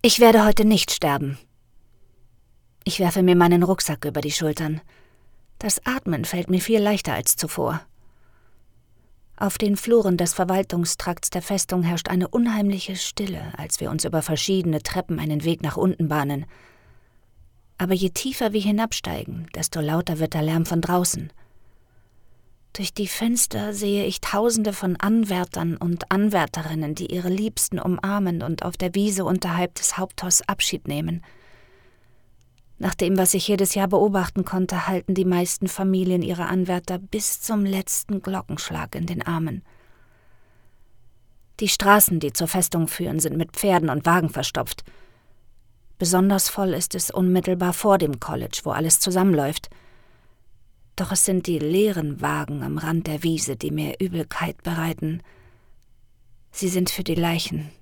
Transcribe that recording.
Ich werde heute nicht sterben. Ich werfe mir meinen Rucksack über die Schultern. Das Atmen fällt mir viel leichter als zuvor. Auf den Fluren des Verwaltungstrakts der Festung herrscht eine unheimliche Stille, als wir uns über verschiedene Treppen einen Weg nach unten bahnen. Aber je tiefer wir hinabsteigen, desto lauter wird der Lärm von draußen. Durch die Fenster sehe ich Tausende von Anwärtern und Anwärterinnen, die ihre Liebsten umarmen und auf der Wiese unterhalb des Haupttors Abschied nehmen. Nach dem, was ich jedes Jahr beobachten konnte, halten die meisten Familien ihre Anwärter bis zum letzten Glockenschlag in den Armen. Die Straßen, die zur Festung führen, sind mit Pferden und Wagen verstopft. Besonders voll ist es unmittelbar vor dem College, wo alles zusammenläuft. Doch es sind die leeren Wagen am Rand der Wiese, die mir Übelkeit bereiten. Sie sind für die Leichen,